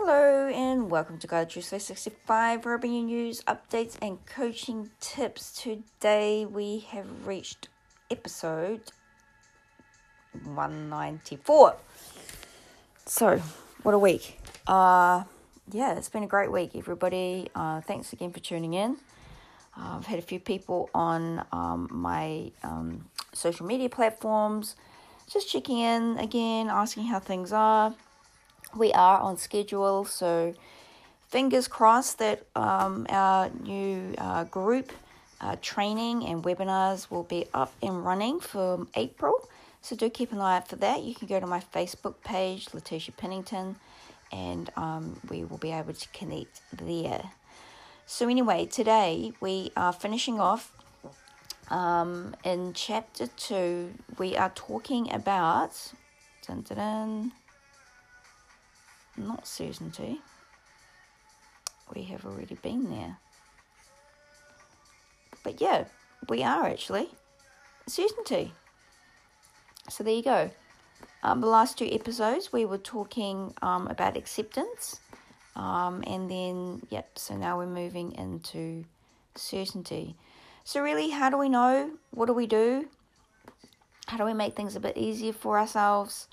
Hello and welcome to Guide Truth 365, where I bring you news, updates and coaching tips. Today we have reached episode 194. So, what a week. It's been a great week, everybody. Thanks again for tuning in. I've had a few people on my social media platforms just checking in again, asking how things are. We are on schedule, so fingers crossed that our new group training and webinars will be up and running for April. So do keep an eye out for that. You can go to my Facebook page, Letitia Pennington, and we will be able to connect there. So anyway, today we are finishing off in Chapter 2. We are talking about... not certainty. We have already been there. But yeah, we are actually. Certainty. So there you go. The last two episodes we were talking about acceptance. And then, so now we're moving into certainty. So really, how do we know? What do we do? How do we make things a bit easier for ourselves?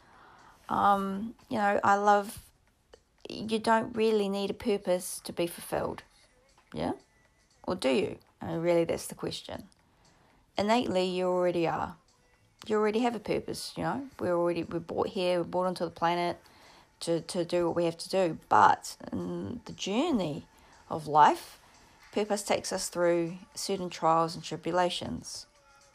I love... You don't really need a purpose to be fulfilled, yeah? Or do you? Really, that's the question. Innately, you already are. You already have a purpose, We're brought here, we're brought onto the planet to do what we have to do. But in the journey of life, purpose takes us through certain trials and tribulations.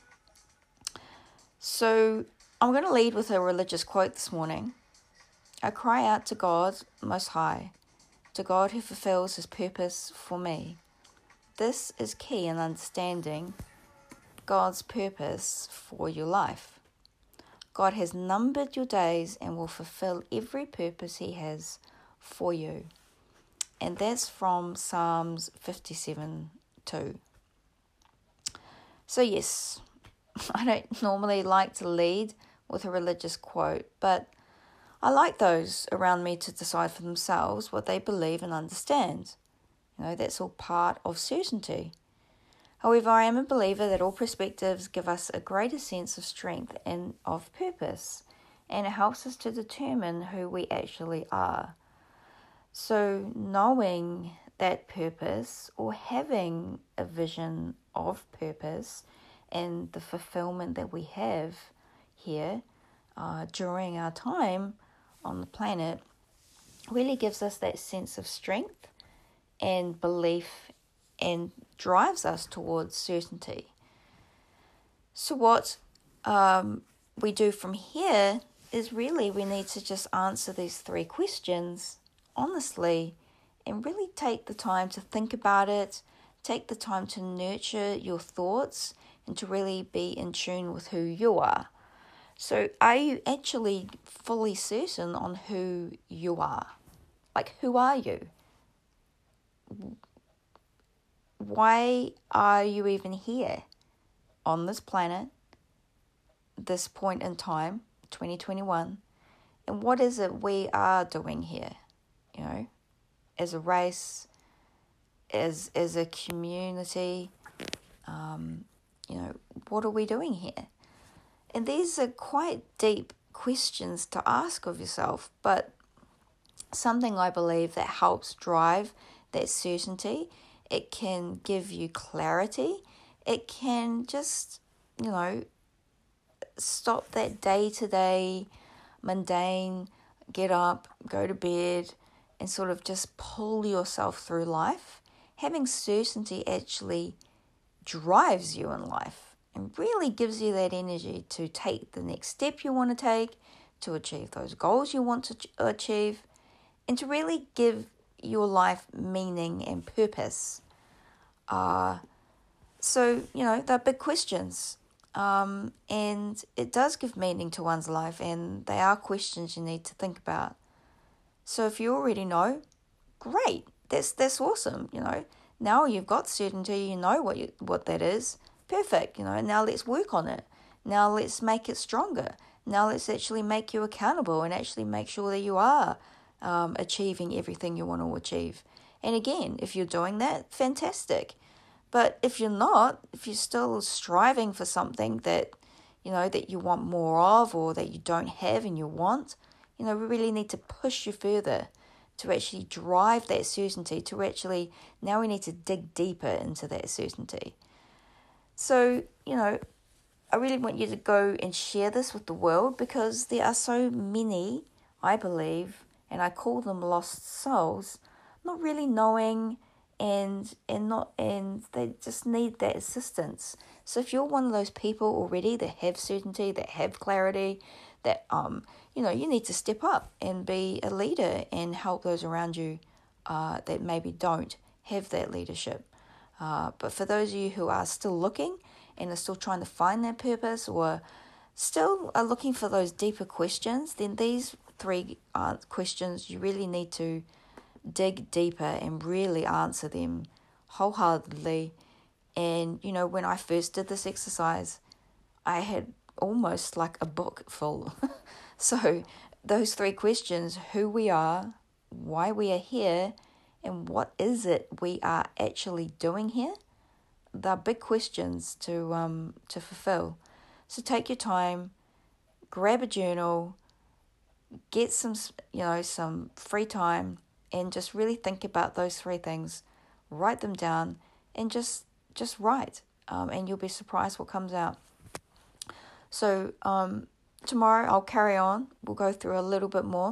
So I'm going to lead with a religious quote this morning. I cry out to God Most High, to God who fulfills His purpose for me. This is key in understanding God's purpose for your life. God has numbered your days and will fulfill every purpose He has for you. And that's from Psalms 57:2. So yes, I don't normally like to lead with a religious quote, but I like those around me to decide for themselves what they believe and understand. That's all part of certainty. However, I am a believer that all perspectives give us a greater sense of strength and of purpose, and it helps us to determine who we actually are. So knowing that purpose or having a vision of purpose and the fulfillment that we have here during our time on the planet really gives us that sense of strength and belief and drives us towards certainty. So what we do from here is really we need to just answer these three questions honestly and really take the time to think about it, take the time to nurture your thoughts and to really be in tune with who you are. So are you actually fully certain on who you are? Like, who are you? Why are you even here on this planet, this point in time, 2021? And what is it we are doing here, as a race, as a community? What are we doing here? And these are quite deep questions to ask of yourself, but something I believe that helps drive that certainty. It can give you clarity. It can just, stop that day-to-day mundane, get up, go to bed, and sort of just pull yourself through life. Having certainty actually drives you in life and really gives you that energy to take the next step you want to take, to achieve those goals you want to achieve, and to really give your life meaning and purpose. So, they're big questions. And it does give meaning to one's life, and they are questions you need to think about. So if you already know, great. That's awesome, Now you've got certainty, you know what that is. Perfect, Now let's work on it. Now let's make it stronger. Now let's actually make you accountable and actually make sure that you are achieving everything you want to achieve. And again, if you're doing that, fantastic. But if you're not, if you're still striving for something that, that you want more of or that you don't have and you want, we really need to push you further to actually drive that certainty, now we need to dig deeper into that certainty. So, I really want you to go and share this with the world, because there are so many, I believe, and I call them lost souls, not really knowing and they just need that assistance. So if you're one of those people already that have certainty, that have clarity, that you need to step up and be a leader and help those around you that maybe don't have that leadership. But for those of you who are still looking and are still trying to find their purpose, or still are looking for those deeper questions, then these 3 questions, you really need to dig deeper and really answer them wholeheartedly. And, when I first did this exercise, I had almost like a book full. So those 3 questions: who we are, why we are here, and what is it we are actually doing here? They're big questions to fulfill. So take your time, grab a journal, get some free time, and just really think about those 3 things. Write them down and just write, and you'll be surprised what comes out. So tomorrow I'll carry on. We'll go through a little bit more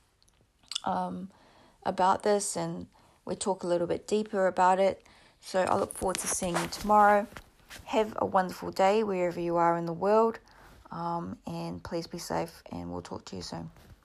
about this, and we'll talk a little bit deeper about it. So I look forward to seeing you tomorrow. Have a wonderful day wherever you are in the world, and please be safe, and we'll talk to you soon.